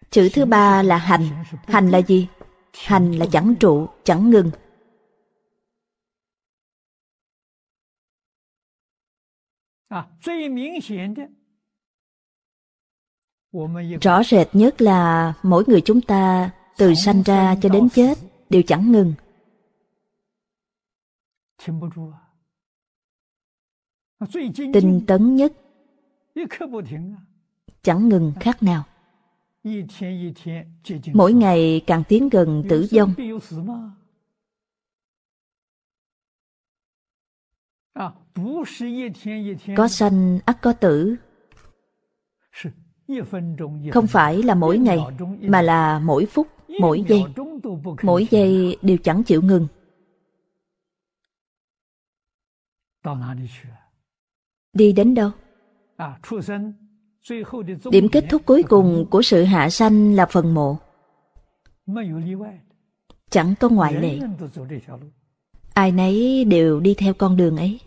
Chữ thứ ba là hành. Hành là gì? Hành là chẳng trụ, chẳng ngừng. Rõ rệt nhất là mỗi người chúng ta từ sanh ra cho đến chết đều chẳng ngừng. Tinh tấn nhất, chẳng ngừng khắc nào. Mỗi ngày càng tiến gần tử vong. Có sanh ắt có tử. Không phải là mỗi ngày, mà là mỗi phút, mỗi giây. Mỗi giây đều chẳng chịu ngừng. Đi đến đâu? Điểm kết thúc cuối cùng của sự hạ sanh là phần mộ. Chẳng có ngoại lệ. Ai nấy đều đi theo con đường ấy.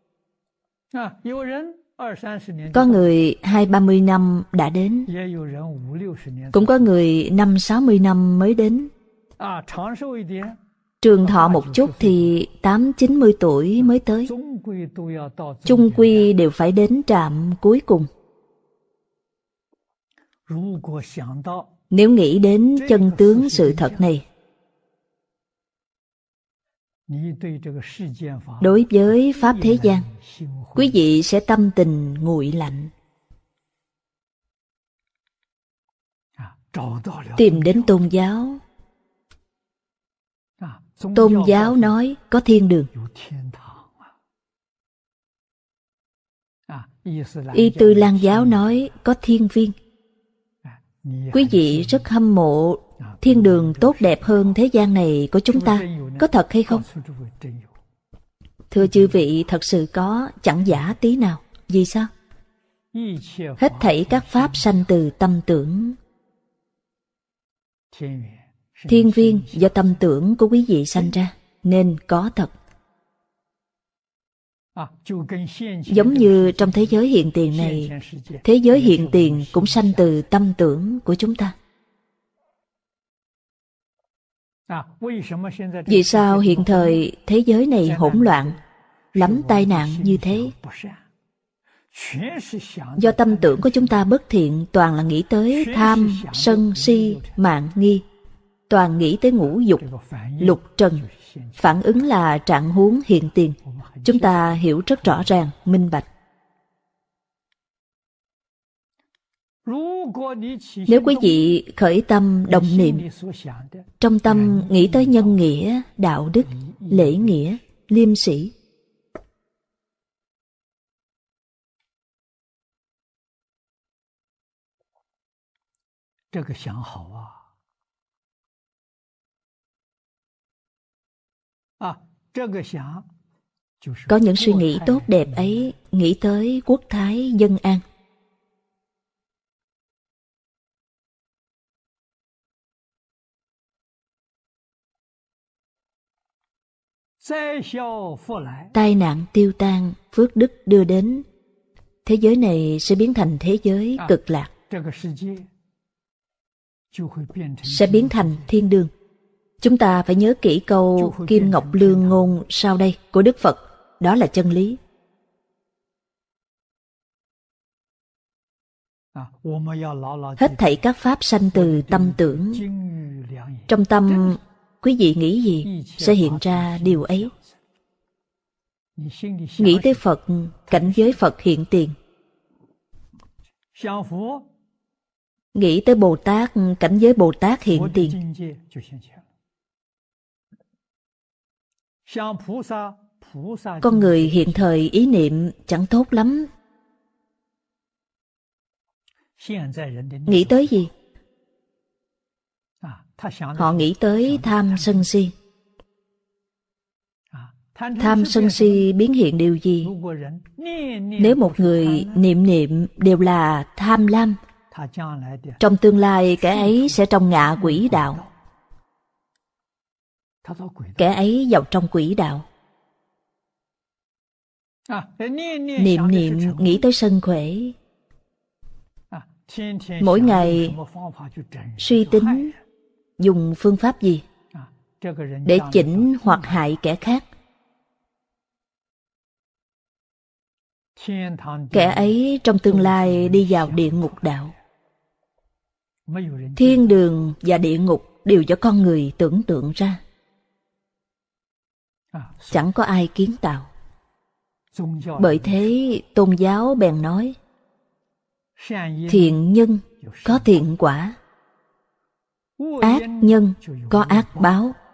Có người 20-30 năm đã đến, cũng có người 50-60 năm mới đến. Trường thọ một chút thì 80-90 tuổi mới tới. Chung quy đều phải đến trạm cuối cùng. Nếu nghĩ đến chân tướng sự thật này, đối với Pháp thế gian, quý vị sẽ tâm tình nguội lạnh. Tìm đến tôn giáo. Tôn giáo nói có thiên đường. Y Tư Lan giáo nói có thiên viên. Quý vị rất hâm mộ thiên đường tốt đẹp hơn thế gian này của chúng ta. Có thật hay không? Thưa chư vị, thật sự có, chẳng giả tí nào. Vì sao? Hết thảy các pháp sanh từ tâm tưởng. Thiên viên do tâm tưởng của quý vị sanh ra, nên có thật. Giống như trong thế giới hiện tiền này, thế giới hiện tiền cũng sanh từ tâm tưởng của chúng ta. Vì sao hiện thời thế giới này hỗn loạn, lắm tai nạn như thế? Do tâm tưởng của chúng ta bất thiện, toàn là nghĩ tới tham, sân, si, mạn, nghi. Toàn nghĩ tới ngũ dục, lục trần. Phản ứng là trạng huống hiện tiền. Chúng ta hiểu rất rõ ràng, minh bạch. Nếu quý vị khởi tâm đồng niệm, trong tâm nghĩ tới nhân nghĩa, đạo đức, lễ nghĩa, liêm sĩ, có những suy nghĩ tốt đẹp ấy, nghĩ tới quốc thái dân an. Tai nạn tiêu tan, phước đức đưa đến. Thế giới này sẽ biến thành thế giới cực lạc, sẽ biến thành thiên đường. Chúng ta phải nhớ kỹ câu Kim Ngọc Lương ngôn sau đây của Đức Phật. Đó là chân lý. Hết thảy các pháp sanh từ tâm tưởng. Trong tâm quý vị nghĩ gì sẽ hiện ra điều ấy. Nghĩ tới Phật, cảnh giới Phật hiện tiền. Nghĩ tới Bồ Tát, cảnh giới Bồ Tát hiện tiền. Con người hiện thời ý niệm chẳng tốt lắm. Nghĩ tới gì? Họ nghĩ tới tham sân si. Tham sân si biến hiện điều gì? Nếu một người niệm đều là tham lam, trong tương lai kẻ ấy sẽ trong ngạ quỷ đạo. Kẻ ấy vào trong quỷ đạo. Niệm nghĩ tới sân khỏe. mỗi ngày suy tính dùng phương pháp gì để chỉnh hoặc hại kẻ khác. Kẻ ấy trong tương lai đi vào địa ngục đạo. Thiên đường và địa ngục đều do con người tưởng tượng ra, chẳng có ai kiến tạo. Bởi thế tôn giáo bèn nói thiện nhân có thiện quả, ác nhân có ác báo.